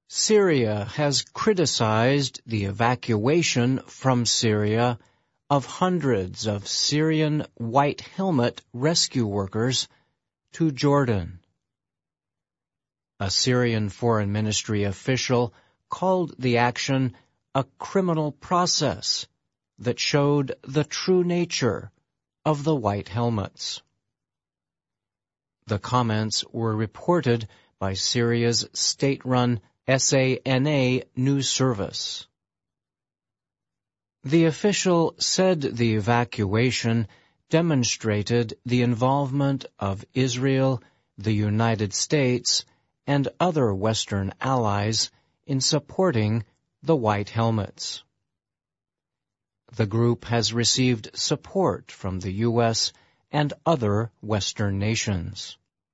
Syria has criticized the evacuation from Syria of hundreds of Syrian White Helmet rescue workers to Jordan. A Syrian Foreign Ministry official called the action a criminal process that showed the true nature of the White Helmets. The comments were reported by Syria's state-run SANA news service. The official said the evacuation demonstrated the involvement of Israel, the United States, and other Western allies in supporting the White Helmets. The group has received support from the U.S. and other Western nations.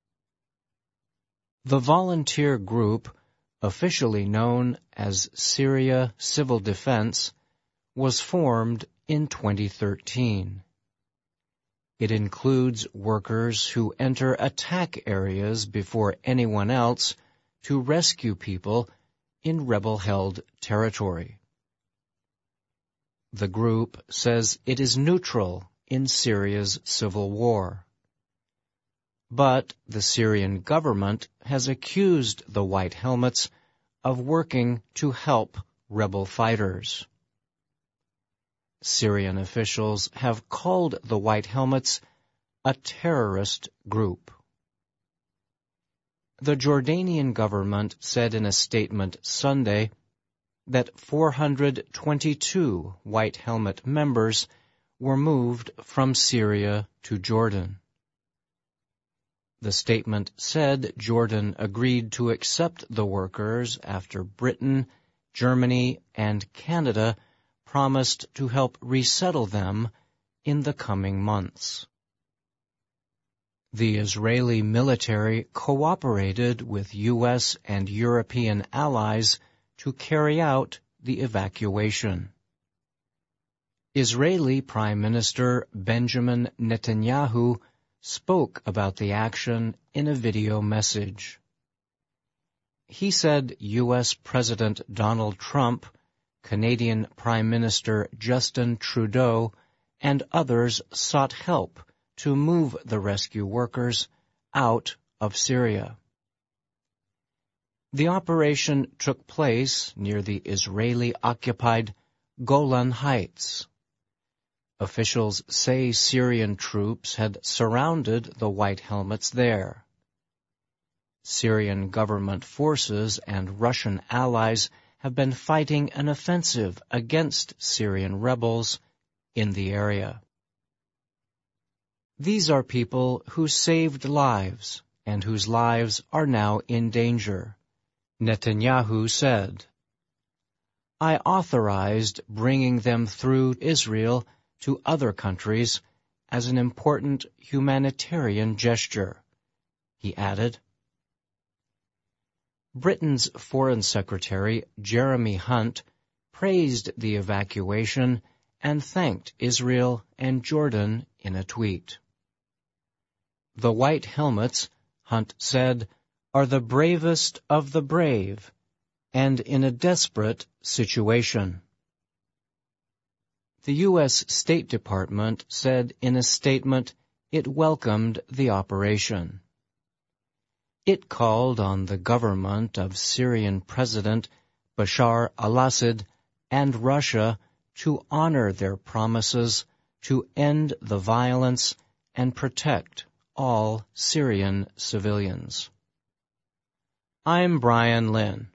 The volunteer group, officially known as Syria Civil Defense, was formed in 2013. It includes workers who enter attack areas before anyone else to rescue people in rebel-held territory. The group says it is neutral in Syria's civil war. But the Syrian government has accused the White Helmets of working to help rebel fighters. Syrian officials have called the White Helmets a terrorist group. The Jordanian government said in a statement Sunday that 422 White Helmet members were moved from Syria to Jordan. The statement said Jordan agreed to accept the workers after Britain, Germany, and Canada promised to help resettle them in the coming months. The Israeli military cooperated with U.S. and European allies to carry out the evacuation. Israeli Prime Minister Benjamin Netanyahu spoke about the action in a video message. He said U.S. President Donald Trump, Canadian Prime Minister Justin Trudeau, and others sought help to move the rescue workers out of Syria. The operation took place near the Israeli-occupied Golan Heights. Officials say Syrian troops had surrounded the White Helmets there. Syrian government forces and Russian allies have been fighting an offensive against Syrian rebels in the area. These are people who saved lives and whose lives are now in danger, Netanyahu said. I authorized bringing them through Israel to other countries as an important humanitarian gesture, he added. Britain's Foreign Secretary Jeremy Hunt praised the evacuation and thanked Israel and Jordan in a tweet. The White Helmets, Hunt said, are the bravest of the brave and in a desperate situation. The U.S. State Department said in a statement it welcomed the operation. It called on the government of Syrian President Bashar al-Assad and Russia to honor their promises to end the violence and protect all Syrian civilians. I'm Brian Lynn.